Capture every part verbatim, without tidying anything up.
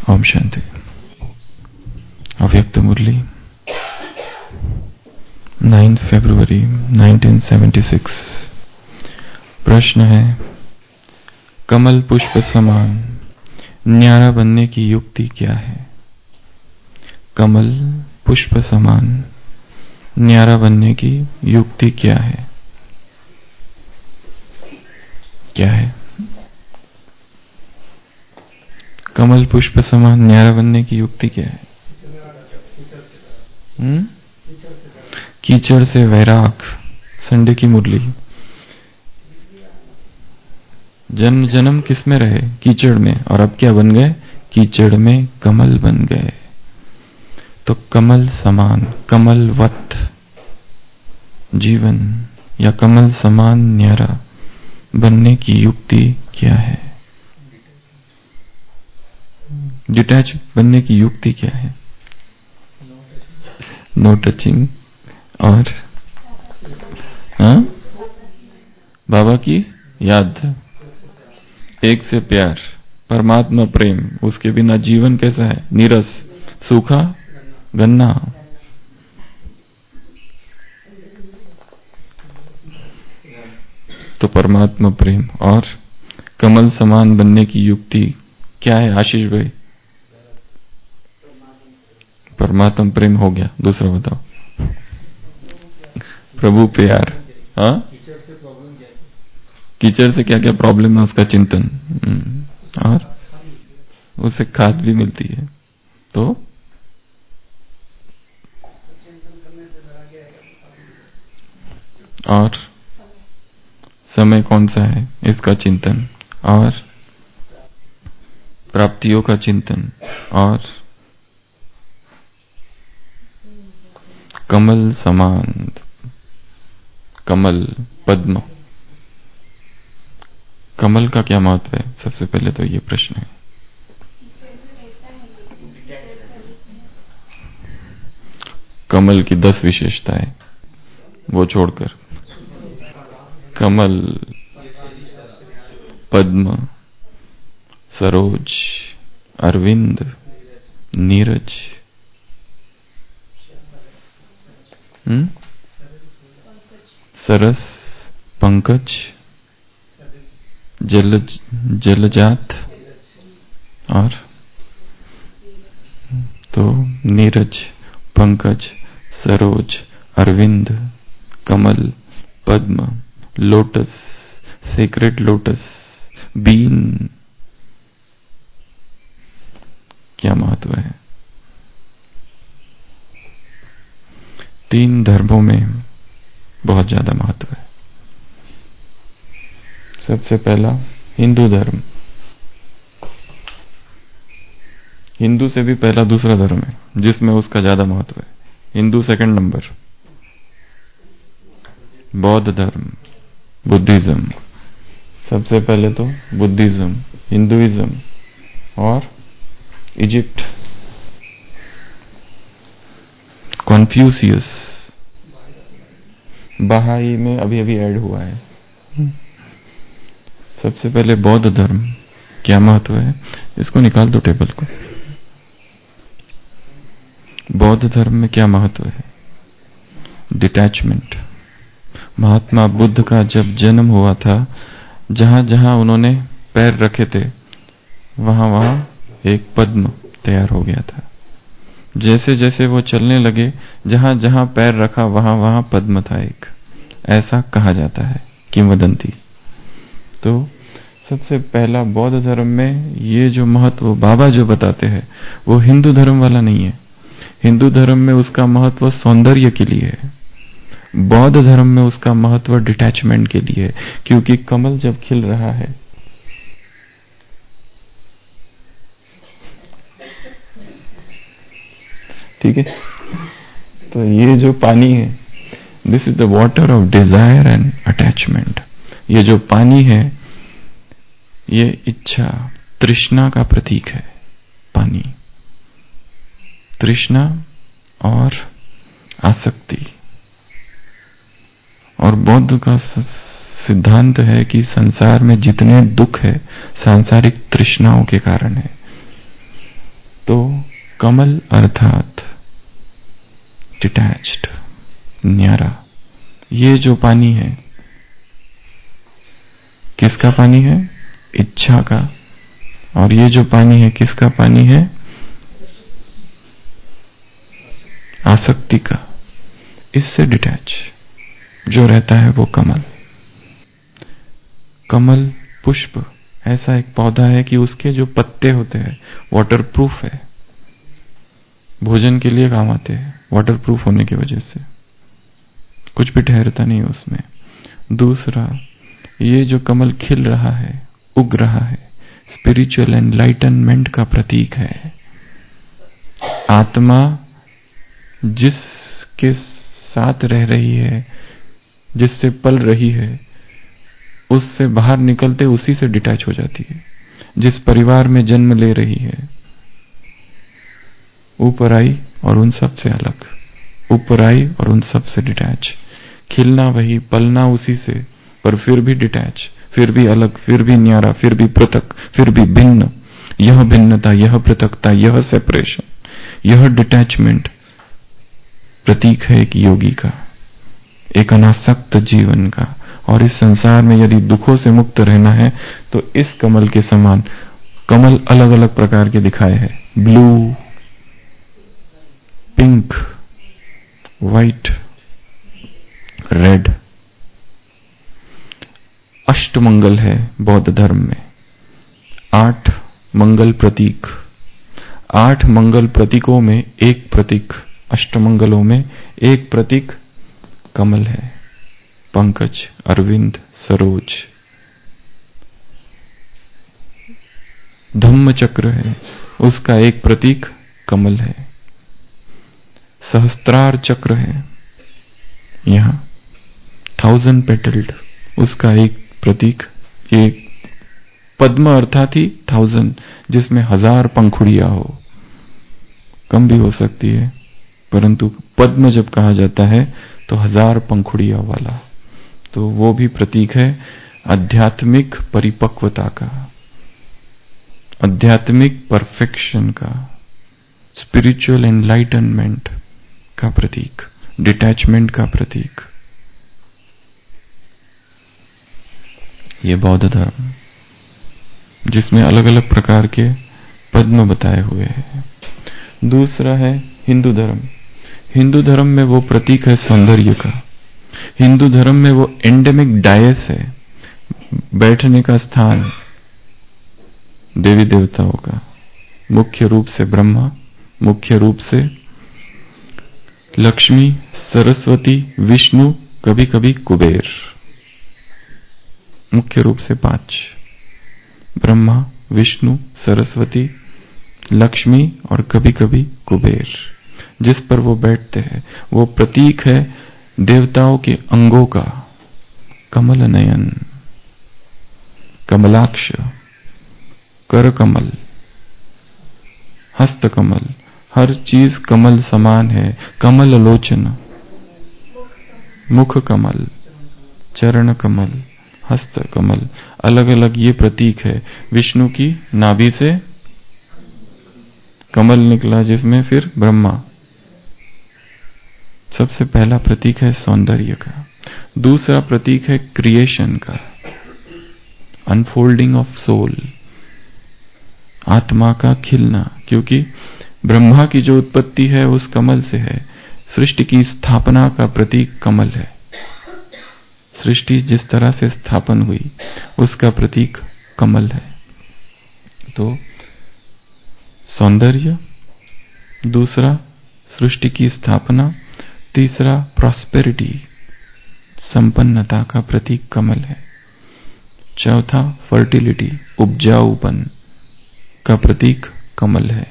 ओम शांति। अव्यक्त मुरली नौ फरवरी उन्नीस सौ छिहत्तर। प्रश्न है, कमल पुष्प समान न्यारा बनने की युक्ति क्या है? कमल पुष्प समान न्यारा बनने की युक्ति क्या है? क्या है? कमल पुष्प समान न्यारा बनने की युक्ति क्या है? हम्म? कीचड़ से वैराग। संडे की मुरली। जन्म जन्म किस में रहे? कीचड़ में। और अब क्या बन गए? कीचड़ में कमल बन गए। तो कमल समान, कमलवत जीवन या कमल समान न्यारा बनने की युक्ति क्या है? डिटैच बनने की युक्ति क्या है? No touching. और हाँ, बाबा की याद, एक से प्यार, परमात्मा प्रेम। उसके बिना जीवन कैसा है? नीरस, सूखा गन्ना। तो परमात्मा प्रेम और कमल समान बनने की युक्ति क्या है आशीष भाई? परमात्मा प्रेम हो गया। दूसरा बताओ। प्रभु प्यार। हाँ, कीचड़ से क्या क्या प्रॉब्लम है उसका चिंतन, और उसे खाद भी मिलती है। तो और समय कौन सा है इसका चिंतन, और प्राप्तियों का चिंतन, और कमल समान, कमल पद्म। कमल का क्या महत्व है? सबसे पहले तो ये प्रश्न है। कमल की दस विशेषताएं वो छोड़कर, कमल, पद्म, सरोज, अरविंद, नीरज, हम्म, सरस, पंकज, जलज, जलजात, और तो नीरज, पंकज, सरोज, अरविंद, कमल, पद्म, लोटस, सेक्रेड लोटस, बीन। क्या महत्व है? तीन धर्मों में बहुत ज्यादा महत्व है। सबसे पहला हिंदू धर्म। हिंदू से भी पहला दूसरा धर्म है जिसमें उसका ज्यादा महत्व है। हिंदू सेकंड नंबर, बौद्ध धर्म, बुद्धिज्म। सबसे पहले तो बुद्धिज्म, हिंदुइज्म और इजिप्ट, कॉन्फ्यूशियस। बहाई में अभी अभी ऐड हुआ है। सबसे पहले बौद्ध धर्म, क्या महत्व है? इसको निकाल दो टेबल को। बौद्ध धर्म में क्या महत्व है? डिटैचमेंट। महात्मा बुद्ध का जब जन्म हुआ था, जहां जहां उन्होंने पैर रखे थे वहां वहां एक पद्म तैयार हो गया था। जैसे जैसे वो चलने लगे, जहां जहां पैर रखा वहां वहां पद्म था एक, ऐसा कहा जाता है, किंवदंती। तो सबसे पहला बौद्ध धर्म में ये जो महत्व बाबा जो बताते हैं वो हिंदू धर्म वाला नहीं है। हिंदू धर्म में उसका महत्व सौंदर्य के लिए है, बौद्ध धर्म में उसका महत्व डिटैचमेंट के लिए है। क्योंकि कमल जब खिल रहा है, ठीक है, तो ये जो पानी है, this is the water of desire and attachment. ये जो पानी है ये इच्छा, तृष्णा का प्रतीक है। पानी, तृष्णा और आसक्ति। और बौद्ध का सिद्धांत है कि संसार में जितने दुख है सांसारिक तृष्णाओं के कारण है। तो कमल अर्थात डिटैच्ड, न्यारा। ये जो पानी है किसका पानी है? इच्छा का। और ये जो पानी है किसका पानी है? आसक्ति का। इससे डिटैच जो रहता है वो कमल। कमल पुष्प ऐसा एक पौधा है कि उसके जो पत्ते होते हैं वाटरप्रूफ है, भोजन के लिए काम आते हैं वाटरप्रूफ होने की वजह से, कुछ भी ठहरता नहीं उसमें। दूसरा, ये जो कमल खिल रहा है, उग रहा है, स्पिरिचुअल एनलाइटनमेंट का प्रतीक है। आत्मा जिसके साथ रह रही है, जिससे पल रही है, उससे बाहर निकलते उसी से डिटैच हो जाती है। जिस परिवार में जन्म ले रही है, ऊपर आई और उन सब से अलग, ऊपर आई और उन सब से डिटैच। खिलना वही, पलना उसी से, पर फिर भी डिटैच, फिर भी अलग, फिर भी न्यारा, फिर भी पृथक, फिर भी भिन्न। यह भिन्नता, यह पृथकता, यह सेपरेशन, यह डिटैचमेंट प्रतीक है एक योगी का, एक अनासक्त जीवन का। और इस संसार में यदि दुखों से मुक्त रहना है तो इस कमल के समान, कमल अलग अलग प्रकार के दिखाए हैं, ब्लू, पिंक, व्हाइट, रेड। अष्टमंगल है बौद्ध धर्म में, आठ मंगल प्रतीक। आठ मंगल प्रतीकों में एक प्रतीक, अष्टमंगलों में एक प्रतीक कमल है, पंकज, अरविंद, सरोज। धम्म चक्र है, उसका एक प्रतीक कमल है। सहस्त्रार चक्र है यहां, थाउजेंड पेटल्ड, उसका एक प्रतीक, एक पद्म अर्थात ही थाउजेंड, जिसमें हजार पंखुड़ियां हो, कम भी हो सकती है, परंतु पद्म जब कहा जाता है तो हजार पंखुड़ियों वाला, तो वो भी प्रतीक है आध्यात्मिक परिपक्वता का, आध्यात्मिक परफेक्शन का, स्पिरिचुअल एनलाइटनमेंट का प्रतीक, डिटैचमेंट का प्रतीक। ये बौद्ध धर्म जिसमें अलग अलग प्रकार के पद्म बताए हुए हैं। दूसरा है हिंदू धर्म। हिंदू धर्म में वो प्रतीक है सौंदर्य का। हिंदू धर्म में वो एंडेमिक डायस है, बैठने का स्थान देवी देवताओं का, मुख्य रूप से ब्रह्मा, मुख्य रूप से लक्ष्मी, सरस्वती, विष्णु, कभी कभी कुबेर। मुख्य रूप से पांच, ब्रह्मा, विष्णु, सरस्वती, लक्ष्मी और कभी कभी कुबेर, जिस पर वो बैठते हैं। वो प्रतीक है देवताओं के अंगों का, कमल नयन, कमलाक्ष, कर कमल, हस्त कमल, हर चीज कमल समान है। कमल लोचन, मुख कमल, चरण कमल, हस्त कमल, अलग अलग ये प्रतीक है। विष्णु की नाभि से कमल निकला, जिसमें फिर ब्रह्मा। सबसे पहला प्रतीक है सौंदर्य का। दूसरा प्रतीक है क्रिएशन का, अनफोल्डिंग ऑफ सोल, आत्मा का खिलना, क्योंकि ब्रह्मा की जो उत्पत्ति है उस कमल से है। सृष्टि की स्थापना का प्रतीक कमल है। सृष्टि जिस तरह से स्थापन हुई उसका प्रतीक कमल है। तो सौंदर्य, दूसरा सृष्टि की स्थापना, तीसरा प्रॉस्पेरिटी, संपन्नता का प्रतीक कमल है। चौथा फर्टिलिटी, उपजाऊपन का प्रतीक कमल है।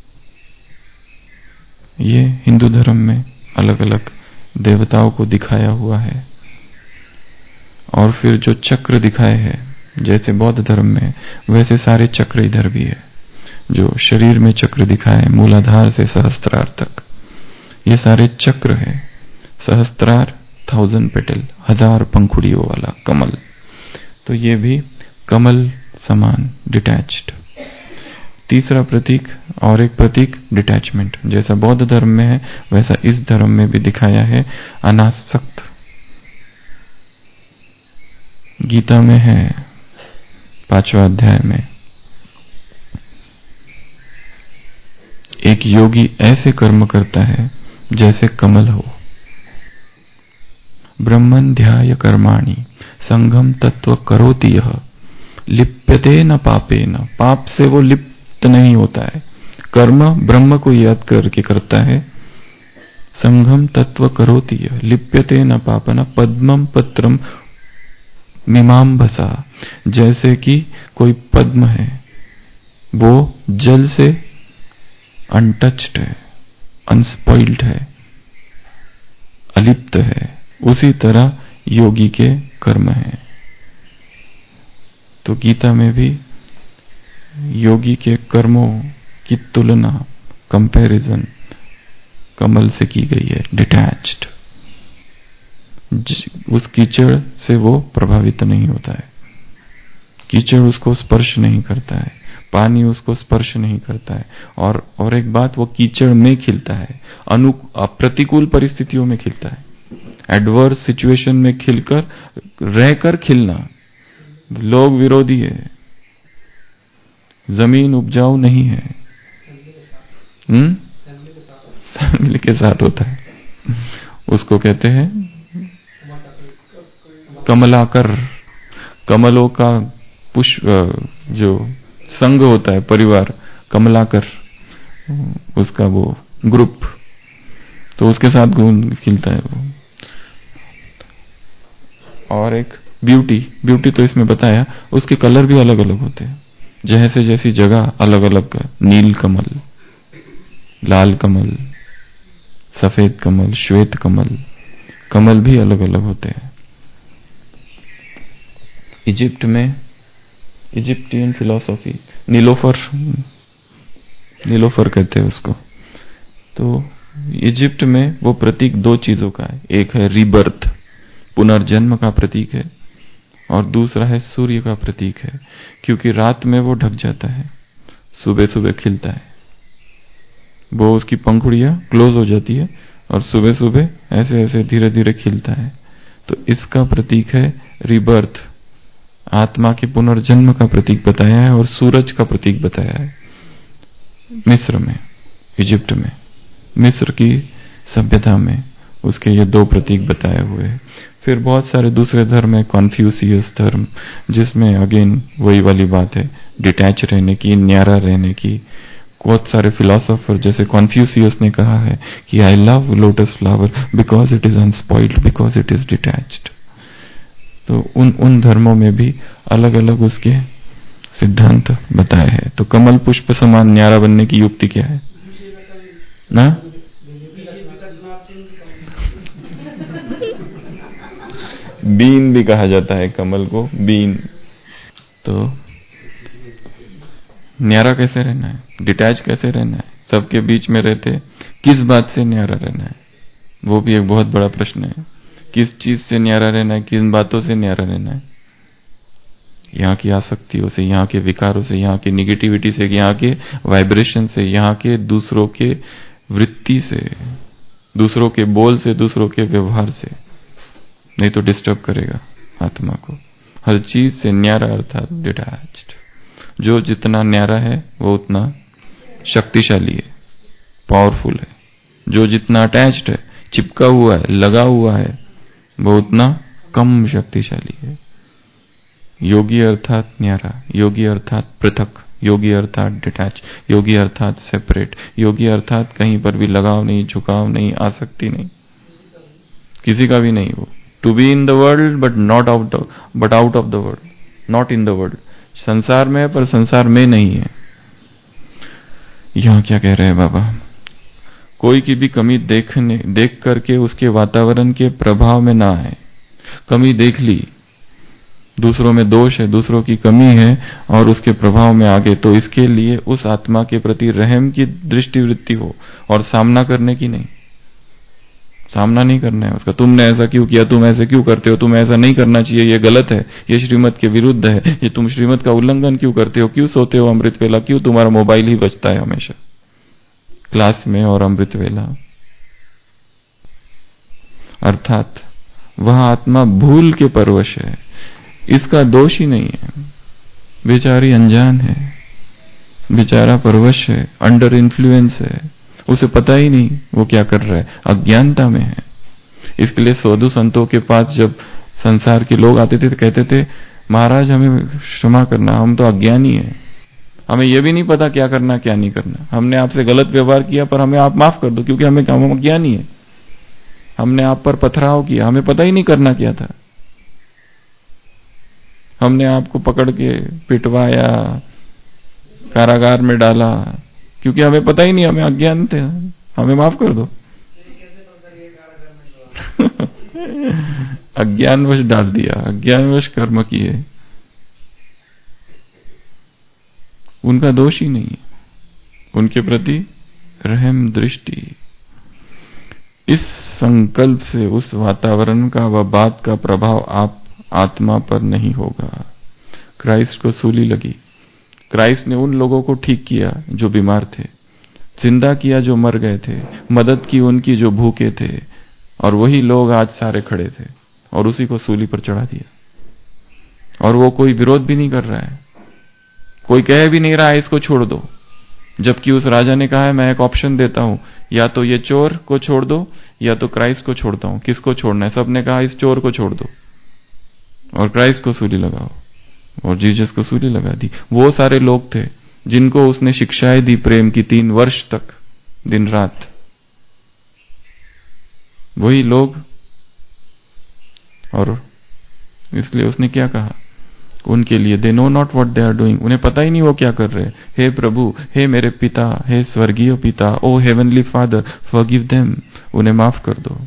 ये हिंदू धर्म में अलग अलग देवताओं को दिखाया हुआ है। और फिर जो चक्र दिखाए हैं, जैसे बौद्ध धर्म में वैसे सारे चक्र इधर भी है। जो शरीर में चक्र दिखाए मूलाधार से सहस्त्रार तक, ये सारे चक्र है। सहस्त्रार थाउजेंड पेटल, हजार पंखुड़ियों वाला कमल, तो ये भी कमल समान डिटैच्ड। तीसरा प्रतीक और एक प्रतीक डिटैचमेंट, जैसा बौद्ध धर्म में है वैसा इस धर्म में भी दिखाया है, अनासक्त। गीता में है पांचवा अध्याय में, एक योगी ऐसे कर्म करता है जैसे कमल हो। ब्रह्मन् ध्याय कर्माणि संगम तत्व करोति यह लिप्यते न पापेन, पाप से वो लिप्त नहीं होता है। कर्म ब्रह्म को याद करके करता है। संगम तत्व करोति यह लिप्यते न पापन पद्मम पत्रम मीमांबसा, जैसे कि कोई पद्म है वो जल से अनटच्ड है, अनस्पॉइल्ड है, अलिप्त है, उसी तरह योगी के कर्म है। तो गीता में भी योगी के कर्मों की तुलना, कंपैरिजन कमल से की गई है, डिटैच्ड। उस कीचड़ से वो प्रभावित नहीं होता है, कीचड़ उसको स्पर्श नहीं करता है, पानी उसको स्पर्श नहीं करता है। और और एक बात, वो कीचड़ में खिलता है, अनु प्रतिकूल परिस्थितियों में खिलता है, एडवर्स सिचुएशन में खिलकर रहकर खिलना। लोग विरोधी है, जमीन उपजाऊ नहीं है, हम्म फैमिली के साथ होता है, उसको कहते हैं कमलाकर। कमलों का पुष्प जो संघ होता है, परिवार, कमलाकर उसका वो ग्रुप, तो उसके साथ घूम खिलता है वो। और एक ब्यूटी, ब्यूटी तो इसमें बताया, उसके कलर भी अलग अलग होते हैं, जैसे जैसी जगह अलग अलग का, नील कमल, लाल कमल, सफेद कमल, श्वेत कमल, कमल भी अलग अलग होते हैं। इजिप्ट में, इजिप्टियन फिलॉसफी, नीलोफर, नीलोफर कहते हैं उसको। तो इजिप्ट में वो प्रतीक दो चीजों का है, एक है रीबर्थ, पुनर्जन्म का प्रतीक है, और दूसरा है सूर्य का प्रतीक है, क्योंकि रात में वो ढक जाता है, सुबह सुबह खिलता है, वो उसकी पंखुड़ियां क्लोज हो जाती है और सुबह सुबह ऐसे ऐसे धीरे धीरे खिलता है। तो इसका प्रतीक है रीबर्थ, आत्मा के पुनर्जन्म का प्रतीक बताया है, और सूरज का प्रतीक बताया है मिस्र में, इजिप्ट में, मिस्र की सभ्यता में उसके ये दो प्रतीक बताए हुए हैं। फिर बहुत सारे दूसरे धर्म है, कॉन्फ्यूशियस धर्म, जिसमें अगेन वही वाली बात है, डिटैच रहने की, न्यारा रहने की। बहुत सारे फिलोसोफर जैसे कॉन्फ्यूशियस ने कहा है कि I love lotus flower because it is unspoiled, because it is detached. तो उन उन धर्मों में भी अलग अलग उसके सिद्धांत बताए हैं। तो कमल पुष्प समान न्यारा बनने की युक्ति क्या है ना? बीन भी कहा जाता है कमल को, बीन। तो न्यारा कैसे रहना है, डिटैच कैसे रहना है, सबके बीच में रहते किस बात से न्यारा रहना है, वो भी एक बहुत बड़ा प्रश्न है। किस चीज से न्यारा रहना है, किन बातों से न्यारा रहना है? यहाँ की आसक्तियों से, यहाँ के विकारों से, यहाँ की निगेटिविटी से, यहाँ के वाइब्रेशन से, यहाँ के दूसरों के वृत्ति से, दूसरों के बोल से, दूसरों के व्यवहार से, नहीं तो डिस्टर्ब करेगा आत्मा को। हर चीज से न्यारा अर्थात डिटैच्ड। जो जितना न्यारा है वो उतना शक्तिशाली है, पावरफुल है। जो जितना अटैच्ड है, चिपका हुआ है, लगा हुआ है, वो उतना कम शक्तिशाली है। योगी अर्थात न्यारा, योगी अर्थात पृथक, योगी अर्थात डिटैच, योगी अर्थात सेपरेट, योगी अर्थात कहीं पर भी लगाव नहीं, झुकाव नहीं, आसक्ति नहीं, किसी का भी नहीं। वो to be in the world but not out but out of the world, not in the world. संसार में है पर संसार में नहीं है। यहां क्या कह रहे हैं बाबा? कोई की भी कमी देखने देख करके उसके वातावरण के प्रभाव में ना आए। कमी देख ली, दूसरों में दोष है, दूसरों की कमी है और उसके प्रभाव में आ गए, तो इसके लिए उस आत्मा के प्रति रहम की दृष्टिवृत्ति हो और सामना करने की नहीं। सामना नहीं करना है उसका। तुमने ऐसा क्यों किया, तुम ऐसे क्यों करते हो, तुम ऐसा नहीं करना चाहिए, ये गलत है, ये श्रीमत के विरुद्ध है, ये तुम श्रीमत का उल्लंघन क्यों करते हो, क्यों सोते हो अमृत वेला, क्यों तुम्हारा मोबाइल ही बजता है हमेशा क्लास में और अमृत वेला। अर्थात वह आत्मा भूल के परवश है, इसका दोष ही नहीं है। बेचारी अनजान है, बेचारा परवश है, अंडर इन्फ्लुएंस है, उसे पता ही नहीं वो क्या कर रहा है, अज्ञानता में है। इसके लिए साधु संतों के पास जब संसार के लोग आते थे तो कहते थे, महाराज हमें क्षमा करना, हम तो अज्ञानी है, हमें यह भी नहीं पता क्या करना क्या नहीं करना, हमने आपसे गलत व्यवहार किया पर हमें आप माफ कर दो, क्योंकि हमें हम अज्ञानी है, हमने आप पर पथराव किया, हमें पता ही नहीं करना क्या था, हमने आपको पकड़ के पिटवाया, कारागार में डाला, क्योंकि हमें पता ही नहीं, हमें अज्ञान थे, हमें माफ कर दो। अज्ञानवश डाल दिया, अज्ञानवश कर्म किए, उनका दोष ही नहीं है, उनके प्रति रहम दृष्टि। इस संकल्प से उस वातावरण का व बात का प्रभाव आप आत्मा पर नहीं होगा। क्राइस्ट को सूली लगी, क्राइस्ट ने उन लोगों को ठीक किया जो बीमार थे, जिंदा किया जो मर गए थे, मदद की उनकी जो भूखे थे, और वही लोग आज सारे खड़े थे और उसी को सूली पर चढ़ा दिया। और वो कोई विरोध भी नहीं कर रहा है, कोई कह भी नहीं रहा है इसको छोड़ दो, जबकि उस राजा ने कहा है मैं एक ऑप्शन देता हूं, या तो ये चोर को छोड़ दो या तो क्राइस्ट को छोड़ता हूं, किसको छोड़ना है? सबने कहा इस चोर को छोड़ दो और क्राइस्ट को सूली लगाओ, और जीसस को सूली लगा दी। वो सारे लोग थे जिनको उसने शिक्षाएं दी प्रेम की तीन वर्ष तक दिन रात, वही लोग। और इसलिए उसने क्या कहा उनके लिए, they know not what they are doing, उन्हें पता ही नहीं वो क्या कर रहे हैं। हे प्रभु, हे मेरे पिता, हे स्वर्गीय पिता, O heavenly father, forgive them, उन्हें माफ कर दो।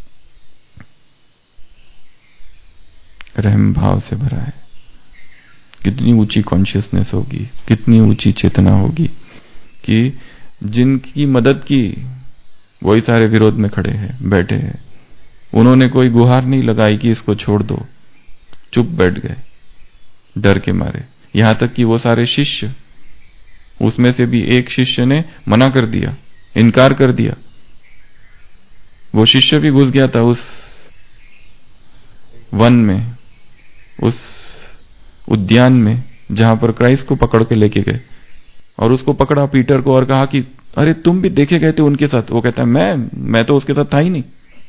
रहम भाव से भरा है। कितनी ऊंची कॉन्शियसनेस होगी, कितनी ऊंची चेतना होगी कि जिनकी मदद की वही सारे विरोध में खड़े हैं, बैठे हैं, उन्होंने कोई गुहार नहीं लगाई कि इसको छोड़ दो, चुप बैठ गए डर के मारे। यहां तक कि वो सारे शिष्य, उसमें से भी एक शिष्य ने मना कर दिया, इनकार कर दिया। वो शिष्य भी घुस गया था उस वन में, उस उद्यान में जहां पर क्राइस्ट को पकड़ के लेके गए, और उसको पकड़ा पीटर को और कहा कि अरे तुम भी देखे गए थे उनके साथ। वो कहता है मैं मैं तो उसके साथ था ही नहीं।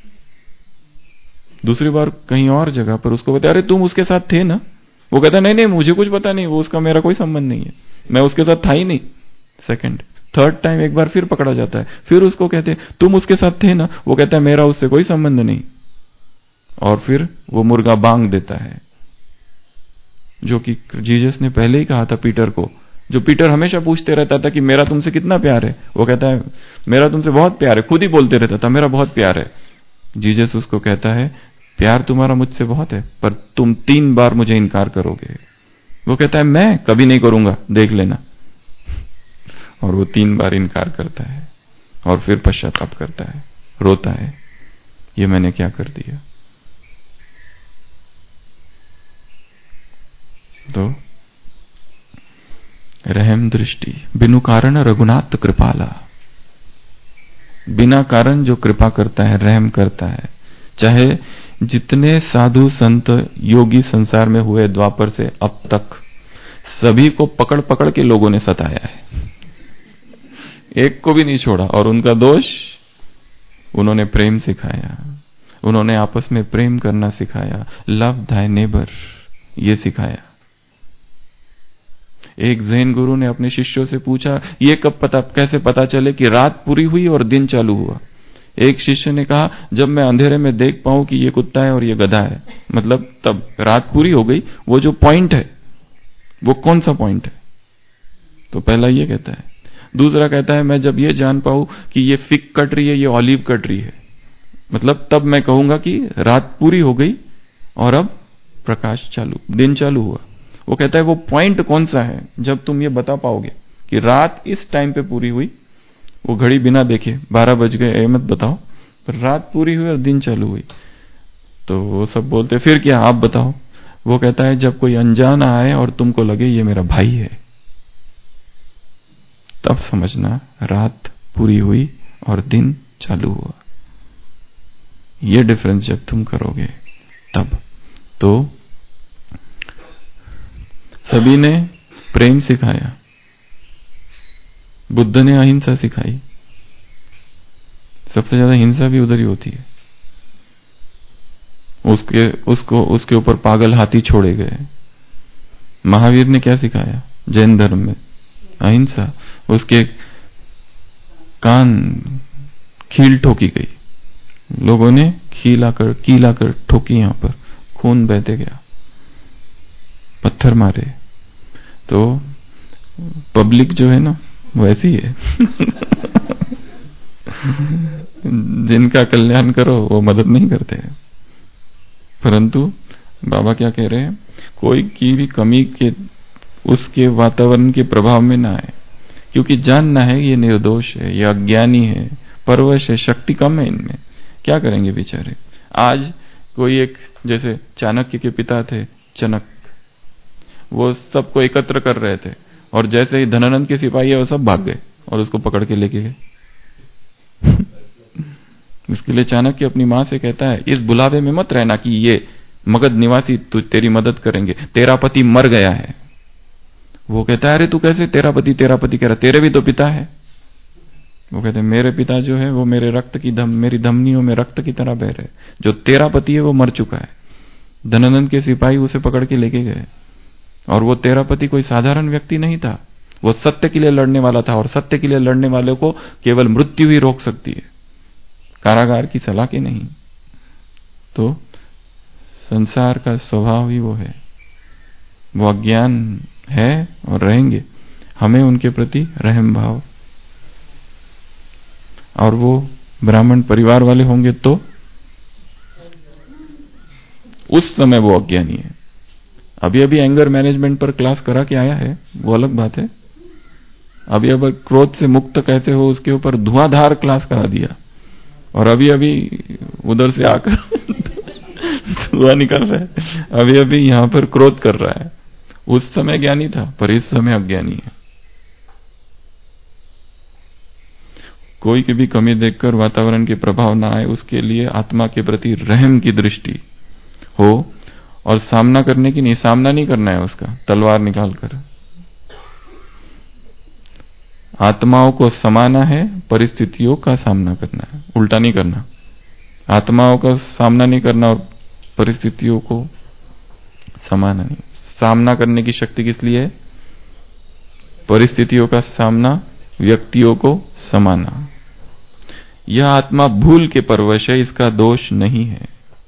दूसरी बार कहीं और जगह पर उसको बताया अरे तुम उसके साथ थे ना। वो कहता है नहीं नहीं मुझे कुछ पता नहीं, वो उसका मेरा कोई संबंध नहीं है, मैं उसके साथ था ही नहीं। सेकंड थर्ड टाइम एक बार फिर पकड़ा जाता है, फिर उसको कहते हैं तुम उसके साथ थे ना। वो कहता है मेरा उससे कोई संबंध नहीं, और फिर वो मुर्गा बांग देता है, जो कि जीसस ने पहले ही कहा था पीटर को, जो पीटर हमेशा पूछते रहता था कि मेरा तुमसे कितना प्यार है। वो कहता है मेरा तुमसे बहुत प्यार है, खुद ही बोलते रहता था मेरा बहुत प्यार है। जीसस उसको कहता है प्यार तुम्हारा मुझसे बहुत है, पर तुम तीन बार मुझे इनकार करोगे। वो कहता है मैं कभी नहीं करूंगा, देख लेना। और वो तीन बार इनकार करता है और फिर पश्चाताप करता है, रोता है, ये मैंने क्या कर दिया। तो रहम दृष्टि, बिनु कारण रघुनाथ कृपाला, बिना कारण जो कृपा करता है, रहम करता है। चाहे जितने साधु संत योगी संसार में हुए द्वापर से अब तक, सभी को पकड़ पकड़ के लोगों ने सताया है, एक को भी नहीं छोड़ा। और उनका दोष, उन्होंने प्रेम सिखाया, उन्होंने आपस में प्रेम करना सिखाया, लव थाय नेबर ये सिखाया। एक जैन गुरु ने अपने शिष्यों से पूछा ये कब पता कैसे पता चले कि रात पूरी हुई और दिन चालू हुआ। एक शिष्य ने कहा जब मैं अंधेरे में देख पाऊं कि ये कुत्ता है और ये गधा है, मतलब तब रात पूरी हो गई। वो जो पॉइंट है वो कौन सा पॉइंट है? तो पहला ये कहता है। दूसरा कहता है मैं जब ये जान पाऊं कि ये फिग कट रही है, ये ऑलिव कट रही है, मतलब तब मैं कहूंगा कि रात पूरी हो गई और अब प्रकाश चालू, दिन चालू हुआ। वो कहता है वो पॉइंट कौन सा है जब तुम ये बता पाओगे कि रात इस टाइम पे पूरी हुई। वो घड़ी बिना देखे बारह बज गए, ए मत बताओ, पर रात पूरी हुई और दिन चालू हुई। तो वो सब बोलते फिर क्या, आप बताओ। वो कहता है जब कोई अनजान आए और तुमको लगे ये मेरा भाई है, तब समझना रात पूरी हुई और दिन चालू हुआ। ये डिफरेंस जब तुम करोगे तब। तो सभी ने प्रेम सिखाया, बुद्ध ने अहिंसा सिखाई। सबसे ज्यादा हिंसा भी उधर ही होती है। उसके उसको उसके ऊपर पागल हाथी छोड़े गए। महावीर ने क्या सिखाया जैन धर्म में? अहिंसा। उसके कान खील ठोकी गई, लोगों ने खील आकर कील आकर ठोकी, यहां पर खून बहते गया, पत्थर मारे। तो पब्लिक जो है ना वो ऐसी है जिनका कल्याण करो वो मदद नहीं करते हैं। परंतु बाबा क्या कह रहे हैं, कोई की भी कमी के उसके वातावरण के प्रभाव में ना आए, क्योंकि जानना है ये निर्दोष है, ये अज्ञानी है, परवश है, शक्ति कम है इनमें। क्या करेंगे बेचारे। आज कोई एक, जैसे चाणक्य के पिता थे चनक, वो सबको एकत्र कर रहे थे और जैसे ही धनानंद के सिपाही है वो सब भाग गए और उसको पकड़ के लेके गए इसके लिए चाणक्य अपनी मां से कहता है इस बुलावे में मत रहना कि ये मगध निवासी तु तेरी मदद करेंगे, तेरा पति मर गया है। वो कहता है अरे तू कैसे तेरा पति तेरा पति कह रहा, तेरे भी तो पिता है। वो कहते हैं मेरे पिता जो है वो मेरे रक्त की धम मेरी धमनियों में रक्त की तरह बह रहे, जो तेरा पति है वो मर चुका है। धनानंद के सिपाही उसे पकड़ के लेके गए और वो तेरा पति कोई साधारण व्यक्ति नहीं था, वो सत्य के लिए लड़ने वाला था और सत्य के लिए लड़ने वाले को केवल मृत्यु ही रोक सकती है, कारागार की सलाखें नहीं। तो संसार का स्वभाव ही वो है, वो अज्ञान है और रहेंगे। हमें उनके प्रति रहम भाव, और वो ब्राह्मण परिवार वाले होंगे तो उस समय वो अज्ञानी है। अभी अभी एंगर मैनेजमेंट पर क्लास करा के आया है, वो अलग बात है। अभी अब क्रोध से मुक्त कैसे हो उसके ऊपर धुआंधार क्लास करा दिया और अभी अभी उधर से आकर धुआं निकल रहा है, अभी अभी यहां पर क्रोध कर रहा है। उस समय ज्ञानी था पर इस समय अज्ञानी है। कोई की भी कमी देखकर वातावरण के प्रभाव ना आए, उसके लिए आत्मा के प्रति रहम की दृष्टि हो और सामना करने की नहीं, सामना नहीं करना है उसका तलवार निकालकर। आत्माओं को समाना है, परिस्थितियों का सामना करना है, उल्टा नहीं करना। आत्माओं का सामना नहीं करना और परिस्थितियों को समाना नहीं। सामना करने की शक्ति किस लिए है? परिस्थितियों का सामना, व्यक्तियों को समाना। यह आत्मा भूल के परवश है, इसका दोष नहीं है।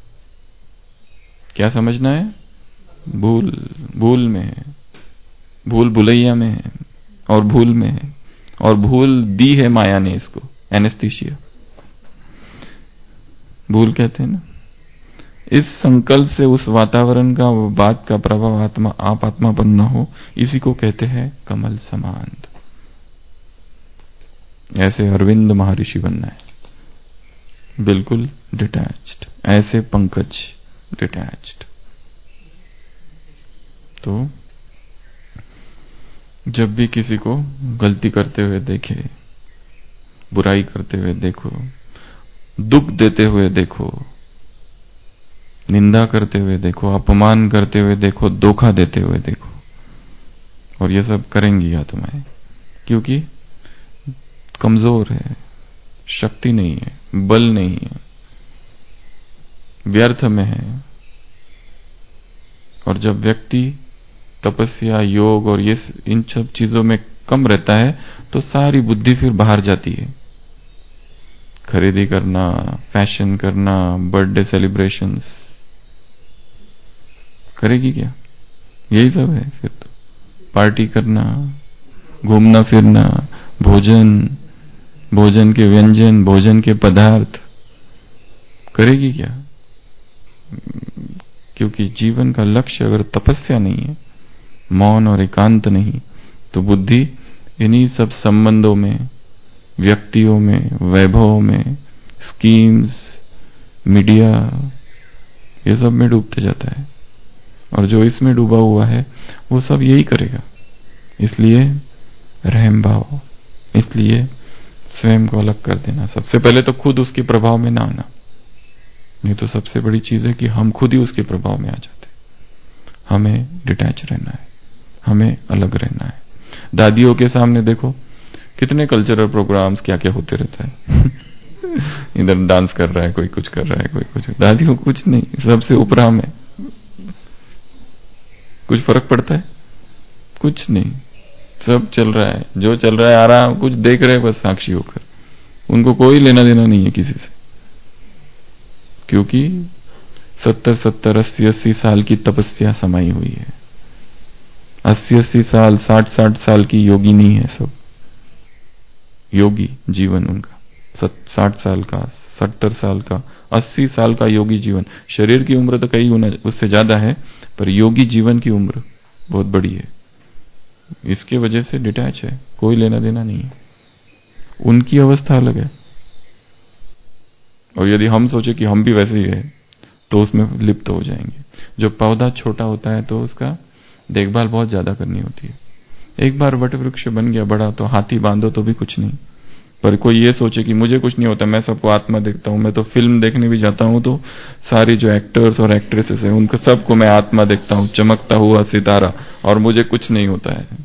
क्या समझना है? भूल भूल में है, भूल भुलैया में है और भूल में है, और भूल दी है माया ने इसको, एनेस्थीसिया भूल कहते हैं ना। इस संकल्प से उस वातावरण का, बात का प्रभाव आत्मा आप आत्मा पर न हो, इसी को कहते हैं कमल समान। ऐसे अरविंद महर्षि बनना है, बिल्कुल डिटैच्ड, ऐसे पंकज डिटैच्ड। तो जब भी किसी को गलती करते हुए देखे, बुराई करते हुए देखो, दुख देते हुए देखो, निंदा करते हुए देखो, अपमान करते हुए देखो, धोखा देते हुए देखो, और ये सब करेंगी आत्माएं, क्योंकि कमजोर है, शक्ति नहीं है, बल नहीं है, व्यर्थ में है। और जब व्यक्ति तपस्या, योग और ये इन सब चीजों में कम रहता है तो सारी बुद्धि फिर बाहर जाती है। खरीदी करना, फैशन करना, बर्थडे सेलिब्रेशंस करेगी क्या? यही सब है। फिर तो पार्टी करना, घूमना फिरना, भोजन, भोजन के व्यंजन, भोजन के पदार्थ करेगी क्या? क्योंकि जीवन का लक्ष्य अगर तपस्या नहीं है, मौन और एकांत नहीं, तो बुद्धि इन्हीं सब संबंधों में, व्यक्तियों में, वैभव में, स्कीम्स, मीडिया, ये सब में डूबते जाता है। और जो इसमें डूबा हुआ है वो सब यही करेगा। इसलिए रहम भाव, इसलिए स्वयं को अलग कर देना। सबसे पहले तो खुद उसके प्रभाव में ना आना। ये तो सबसे बड़ी चीज है कि हम खुद ही उसके प्रभाव में आ जाते। हमें डिटैच रहना है, हमें अलग रहना है। दादियों के सामने देखो कितने कल्चरल प्रोग्राम्स क्या क्या होते रहता है। इधर डांस कर रहा है, कोई कुछ कर रहा है, कोई कुछ। दादियों कुछ नहीं, सबसे उपराम है। कुछ फर्क पड़ता है? कुछ नहीं, सब चल रहा है, जो चल रहा है आराम, कुछ देख रहे हैं बस साक्षी होकर। उनको कोई लेना देना नहीं है किसी से, क्योंकि सत्तर सत्तर अस्सी अस्सी साल की तपस्या समाई हुई है। अस्सी अस्सी साल, साठ साठ साल की योगी नहीं है सब। योगी जीवन उनका साठ साल का, सत्तर साल का, अस्सी साल का योगी जीवन। शरीर की उम्र तो कई गुना उससे ज्यादा है, पर योगी जीवन की उम्र बहुत बड़ी है। इसके वजह से डिटैच है, कोई लेना देना नहीं है। उनकी अवस्था अलग है। और यदि हम सोचे कि हम भी वैसे ही है तो उसमें लिप्त हो जाएंगे। जो पौधा छोटा होता है तो उसका देखभाल बहुत ज्यादा करनी होती है। एक बार वट वृक्ष बन गया बड़ा तो हाथी बांधो तो भी कुछ नहीं। पर कोई ये सोचे कि मुझे कुछ नहीं होता, मैं सबको आत्मा देखता हूं, मैं तो फिल्म देखने भी जाता हूं तो सारी जो एक्टर्स और एक्ट्रेसेस हैं उनको सबको मैं आत्मा देखता हूं, चमकता हुआ सितारा, और मुझे कुछ नहीं होता है।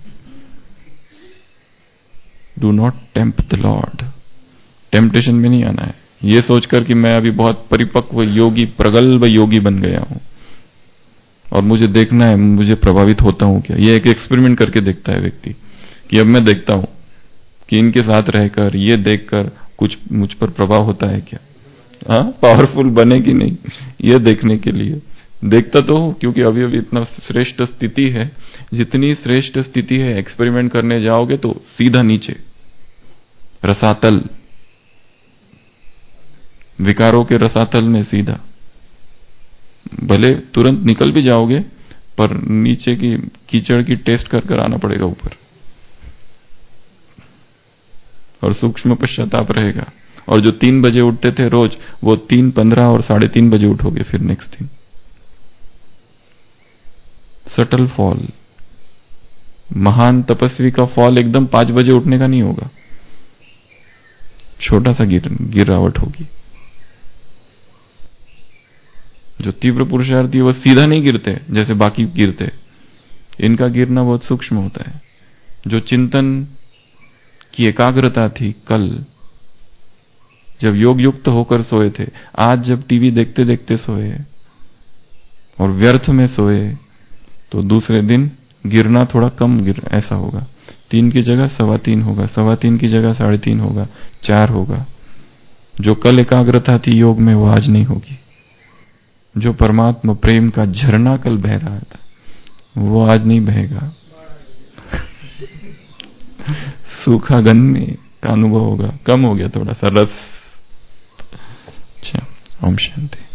Do not tempt the lord. Temptation में नहीं आना है ये सोचकर कि मैं अभी बहुत परिपक्व योगी, प्रगल्भ योगी बन गया हूं और मुझे देखना है मुझे प्रभावित होता हूं क्या। ये एक एक्सपेरिमेंट करके देखता है व्यक्ति कि अब मैं देखता हूं कि इनके साथ रहकर, ये देखकर कुछ मुझ पर प्रभाव होता है क्या, हाँ पावरफुल बने कि नहीं, ये देखने के लिए देखता तो हूं। क्योंकि अभी अभी इतना श्रेष्ठ स्थिति है, जितनी श्रेष्ठ स्थिति है एक्सपेरिमेंट करने जाओगे तो सीधा नीचे रसातल, विकारों के रसातल में सीधा। भले तुरंत निकल भी जाओगे पर नीचे की कीचड़ की टेस्ट कर कर आना पड़ेगा ऊपर, और सूक्ष्म पश्चाताप रहेगा। और जो तीन बजे उठते थे रोज, वो तीन पंद्रह और साढ़े तीन बजे उठोगे फिर नेक्स्ट दिन। Subtle fall. महान तपस्वी का फॉल एकदम पांच बजे उठने का नहीं होगा, छोटा सा गिर गिरावट होगी। जो तीव्र पुरुषार्थी वो सीधा नहीं गिरते जैसे बाकी गिरते, इनका गिरना बहुत सूक्ष्म होता है। जो चिंतन की एकाग्रता थी कल जब योग युक्त होकर सोए थे, आज जब टीवी देखते देखते सोए और व्यर्थ में सोए, तो दूसरे दिन गिरना थोड़ा कम गिर ऐसा होगा। तीन की जगह सवा तीन होगा, सवा तीन की जगह साढ़े तीन होगा, चार होगा। जो कल एकाग्रता थी योग में वो आज नहीं होगी। जो परमात्मा प्रेम का झरना कल बह रहा था वो आज नहीं बहेगा। सूखा गन्ने का अनुभव होगा, कम हो गया थोड़ा सा रस। अच्छा, ओम शांति।